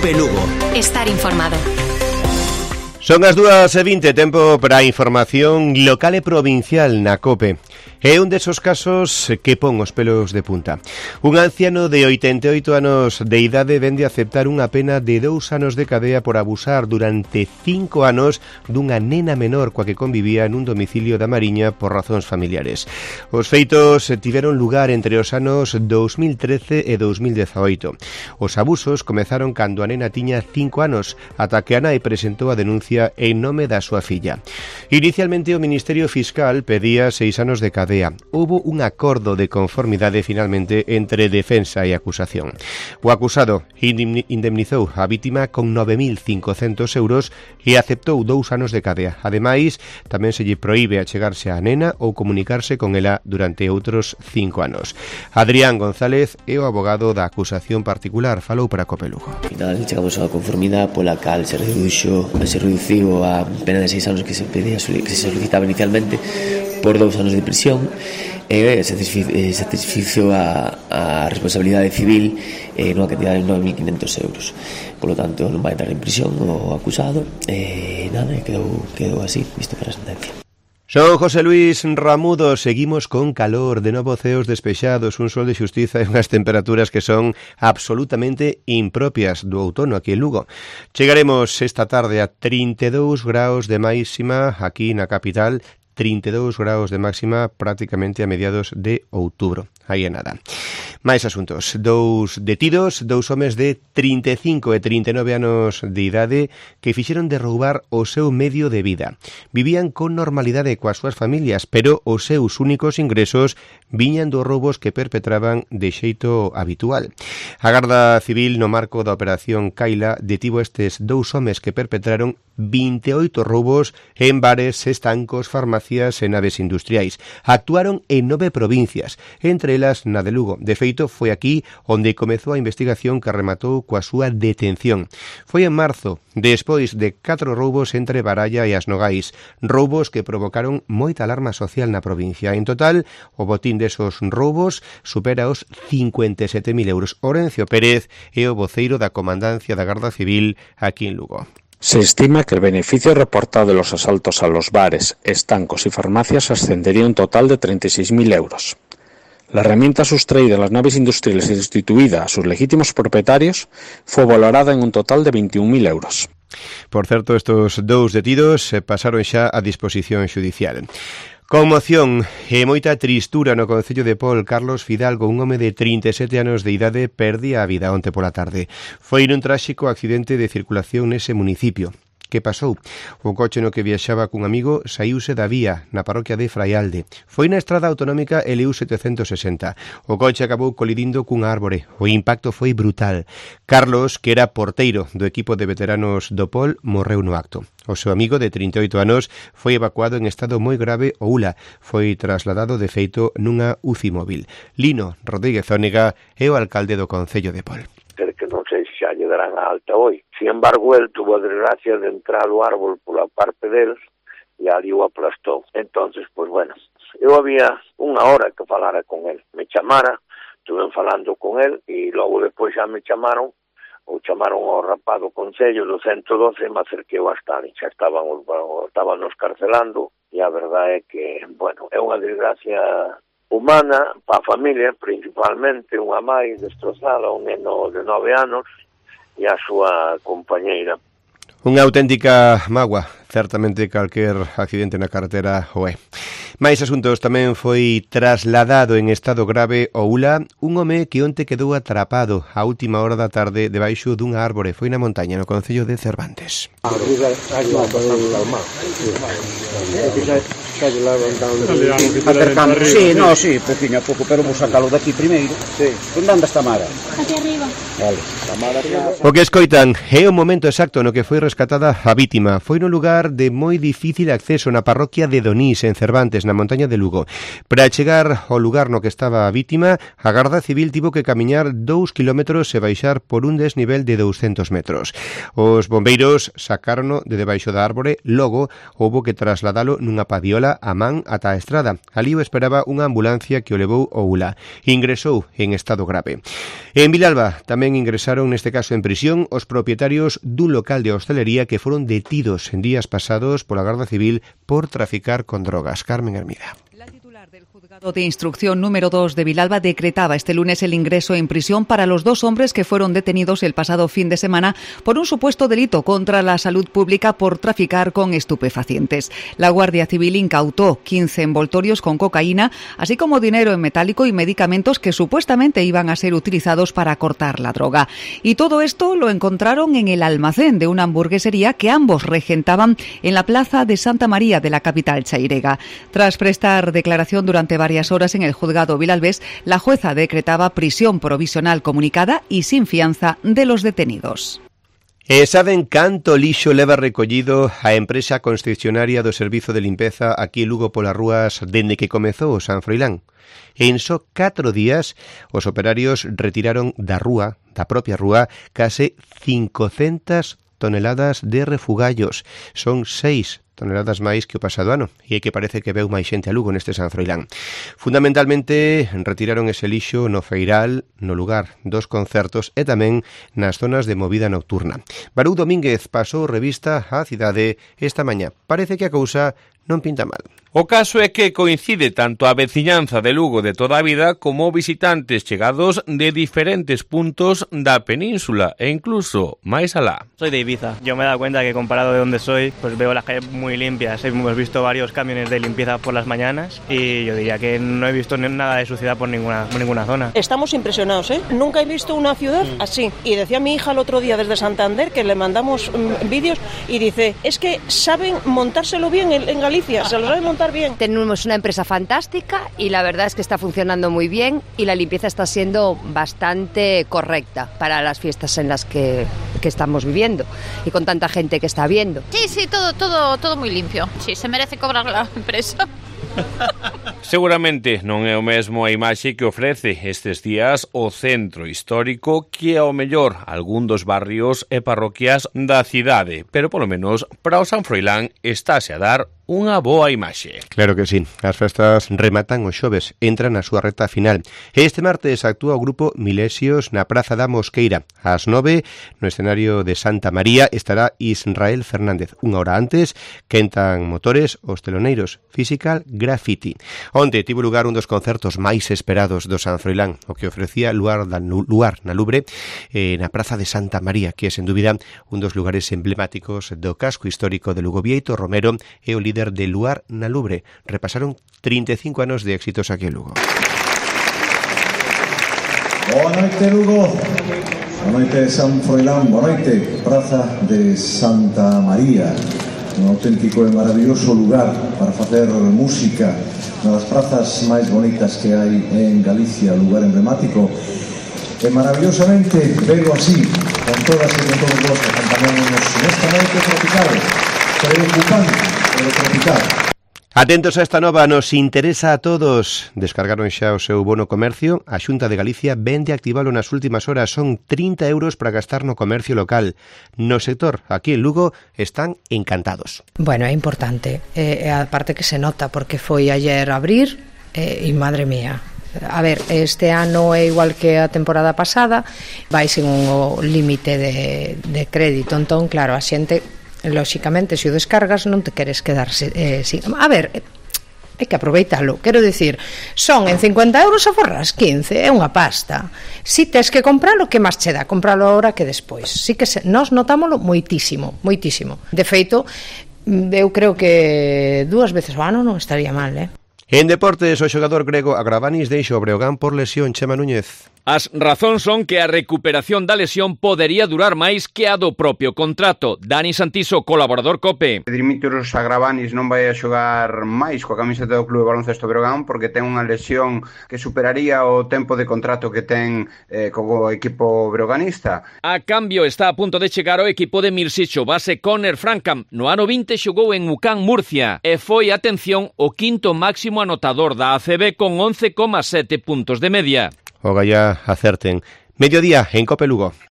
Cope Lugo. Estar informado. Son as 2:20, tempo para a información local e provincial na COPE. É un desos casos que pon os pelos de punta. Un anciano de 88 anos de idade vende a aceptar unha pena de 2 anos de cadea por abusar durante 5 anos dunha nena menor coa que convivía nun domicilio da Mariña por razóns familiares. Os feitos tiveron lugar entre os anos 2013 e 2018. Os abusos comezaron cando a nena tiña 5 anos, ata que a nai presentou a denuncia en nome da súa filla. Inicialmente o Ministerio Fiscal pedía 6 anos de cadea. Houbo un acordo de conformidade finalmente entre defensa e acusación. O acusado indemnizou a vítima con 9.500 euros e aceptou 2 anos de cadea. Ademais, tamén se lle proíbe achegarse á nena ou comunicarse con ela durante outros 5 anos. Adrián González é o abogado da acusación particular, falou para Cope Lugo. Final chegamos á conformidade pola cal se reduciu a pena de 6 anos que se pedía, que se solicitaba inicialmente por 2 anos de prisión e satisficio a responsabilidade civil nunha cantidade de 9.500 euros. Por lo tanto, non vai entrar en prisión o acusado e nada, quedou así, visto para a sentencia. Son José Luis Ramudo, seguimos con calor, de novo ceos despexados, un sol de xustiza e unhas temperaturas que son absolutamente impropias do outono aquí en Lugo. Chegaremos esta tarde a 32 graus de máxima aquí na capital, 32 graus de máxima prácticamente a mediados de outubro. Aí é nada. Mais asuntos. 2 detidos, 2 homes de 35 e 39 anos de idade que fixeron derrubar o seu medio de vida. Vivían con normalidade coas súas familias, pero os seus únicos ingresos viñan dos roubos que perpetraban de xeito habitual. A Garda Civil, no marco da Operación Caila, detivo estes 2 homes que perpetraron 28 roubos en bares, estancos, farmacias e naves industriais. Actuaron en 9 provincias, entre elas na de Lugo. De feito, foi aquí onde comezou a investigación que rematou coa súa detención. Foi en marzo, despois de 4 roubos entre Baralla e As Nogais, roubos que provocaron moita alarma social na provincia. En total, o botín desos roubos supera os 57.000 euros. Orencio Pérez é o voceiro da Comandancia da Garda Civil aquí en Lugo. Se estima que el beneficio reportado de los asaltos a los bares, estancos y farmacias ascendería a un total de 36.000 euros. La herramienta sustraída de las naves industriales y restituida a sus legítimos propietarios fue valorada en un total de 21.000 euros. Por certo, estos 2 detidos pasaron xa a disposición xudicial. Conmoción e moita tristura no concello de Pol. Carlos Fidalgo, un home de 37 anos de idade, perdía a vida onte pola tarde. Foi nun tráxico accidente de circulación nese municipio. Que pasou? O coche no que viaxaba cun amigo saíuse da vía na parroquia de Fraialde. Foi na estrada autonómica LU 760. O coche acabou colidindo cunha árbore. O impacto foi brutal. Carlos, que era porteiro do equipo de veteranos do Pol, morreu no acto. O seu amigo de 38 anos foi evacuado en estado moi grave ao ULA. Foi trasladado de feito nunha UCI móvil. Lino Rodríguez Ónega é o alcalde do concello de Pol. Que non sei se xa lle darán a alta hoy. Sin embargo, el tuvo a desgracia de entrar o árbol pola parte del e ali o aplastou. Entonces, pues bueno, eu había unha hora que falara con el. Me chamara, estuve falando con el e logo despois xa me chamaron ao rapaz do Concello do 112 e me acerquei hasta ali. Xa estaban nos carcelando e a verdade é que, bueno, é unha desgracia humana para a familia, principalmente unha mãe destrozada, un neno de 9 anos e a súa compañeira. Unha auténtica mágoa, certamente calquer accidente na carretera o é. Mais asuntos, tamén foi trasladado en estado grave ao ULA un home que onte quedou atrapado a última hora da tarde debaixo dunha árbore. Foi na montaña, no concello de Cervantes. Sí, poquinho a pouco, pero vou sacalo daqui primeiro. Sí. Onde anda esta Mara? Aquí arriba. Vale. O que escoitan é o momento exacto no que foi rescatada a vítima. Foi no lugar de moi difícil acceso na parroquia de Donís, en Cervantes, na montaña de Lugo. Para chegar ao lugar no que estaba a vítima, a Garda Civil tivo que camiñar 2 kilómetros e baixar por un desnivel de 200 metros. Os bombeiros sacárono de debaixo da árbore, logo houbo que trasladalo nunha padiola leva a man ata a estrada. Alí o esperaba unha ambulancia que o levou ao ULA. Ingresou en estado grave. En Vilalba tamén ingresaron, neste caso en prisión, os propietarios dun local de hostelería que foron detidos en días pasados pola Garda Civil por traficar con drogas. Carmen Hermida. La titular del Juzgado de Instrucción número 2 de Vilalba decretaba este lunes el ingreso en prisión para los 2 hombres que fueron detenidos el pasado fin de semana por un supuesto delito contra la salud pública por traficar con estupefacientes. La Guardia Civil incautó 15 envoltorios con cocaína, así como dinero en metálico y medicamentos que supuestamente iban a ser utilizados para cortar la droga. Y todo esto lo encontraron en el almacén de una hamburguesería que ambos regentaban en la plaza de Santa María de la capital chairega. Tras prestar declaración durante varias horas en el juzgado vilalbés, la jueza decretaba prisión provisional comunicada y sin fianza de los detenidos. E saben canto lixo leva recollido a empresa concesionaria do Servizo de Limpeza aquí en Lugo polas rúas dende que comezou o San Froilán? En só 4 días, os operarios retiraron da propia rúa, case 500 toneladas de refugallos. Son 6 toneladas máis que o pasado ano, e que parece que veu máis xente a Lugo neste San Froilán. Fundamentalmente, retiraron ese lixo no Feiral, no lugar dos concertos e tamén nas zonas de movida nocturna. Barú Domínguez pasou revista á cidade esta mañá. Parece que a cousa non pinta mal. O caso é que coincide tanto a veciñanza de Lugo de toda a vida como visitantes chegados de diferentes puntos da península e incluso máis alá. Soy de Ibiza. Yo me he dado cuenta que comparado de donde soy, pues veo las calles muy limpias. Hemos visto varios camiones de limpieza por las mañanas y yo diría que no he visto nada de suciedad por ninguna zona. Estamos impresionados, ¿eh? Nunca he visto una ciudad así. Y decía mi hija el otro día desde Santander que le mandamos vídeos y dice, es que saben montárselo bien en Galicia, se lo saben montar bien. Tenemos una empresa fantástica y la verdad es que está funcionando muy bien y la limpieza está siendo bastante correcta para las fiestas en las que estamos viviendo y con tanta gente que está viendo. Sí, todo muy limpio. Sí, se merece cobrar la empresa. Seguramente non é o mesmo a imaxe que ofrece estes días o centro histórico que ao mellor algún dos barrios e parroquias da cidade, pero polo menos para o San Froilán estáse a dar unha boa imaxe. Claro que sí, as festas rematan o xoves, entran na súa reta final. Este martes actúa o grupo Milesios na Praza da Mosqueira. Ás 9, no escenario de Santa María, estará Israel Fernández. Unha hora antes, quentan motores os teloneiros Physical Graffiti. Onte tivo lugar un dos concertos máis esperados do San Froilán, o que ofrecía Luar na Lubre, na Praza de Santa María, que é, sen dúbida, un dos lugares emblemáticos do casco histórico de Lugo. Vieito Romero e o líder de Luar na Lubre. Repasaron 35 anos de éxitos aquí en Lugo. Boa noite, Lugo. Boa noite, San Froilán. Boa noite, Praza de Santa María. Un auténtico e maravilloso lugar para facer música, unha das prazas máis bonitas que hai en Galicia, lugar emblemático. E maravillosamente velo así, con todas e con todos vos que acompañamos nesta noite tropical, preocupante, pero tropical. Atentos a esta nova, nos interesa a todos. Descargaron xa o seu bono comercio. A Xunta de Galicia vende activalo nas últimas horas. Son 30 euros para gastar no comercio local. No sector, aquí en Lugo, están encantados. Bueno, é importante. A parte que se nota, porque foi ayer a abrir e madre mía. A ver, este ano é igual que a temporada pasada, vai sen un límite de crédito. Entón, claro, a xente... Lóxicamente, se o descargas non te queres quedarse sin... A ver, hai que aproveitalo. Quero dicir, son en 50 euros a forras 15, é unha pasta. Si tes que compralo, que máis che dá? Compralo ahora que despois. Si que nós notámoslo moitísimo, moitísimo. De feito, eu creo que 2 veces ao ano non estaría mal, En deportes, o xogador grego Agravanis deixa o Breogán por lesión. Chema Núñez. As razóns son que a recuperación da lesión podería durar máis que a do propio contrato. Dani Santiso, colaborador COPE. Dimitrios Agravanis non vai a xogar máis coa camiseta do Clube Baloncesto Breogán porque ten unha lesión que superaría o tempo de contrato que ten co equipo breoganista. A cambio está a punto de chegar o equipo de Mirsicho, base Conner Francam. No ano 20 xogou en UCAN Murcia e foi, atención, o quinto máximo anotador da ACB con 11,7 puntos de media. O Gallá acerten. Mediodía en Cope Lugo.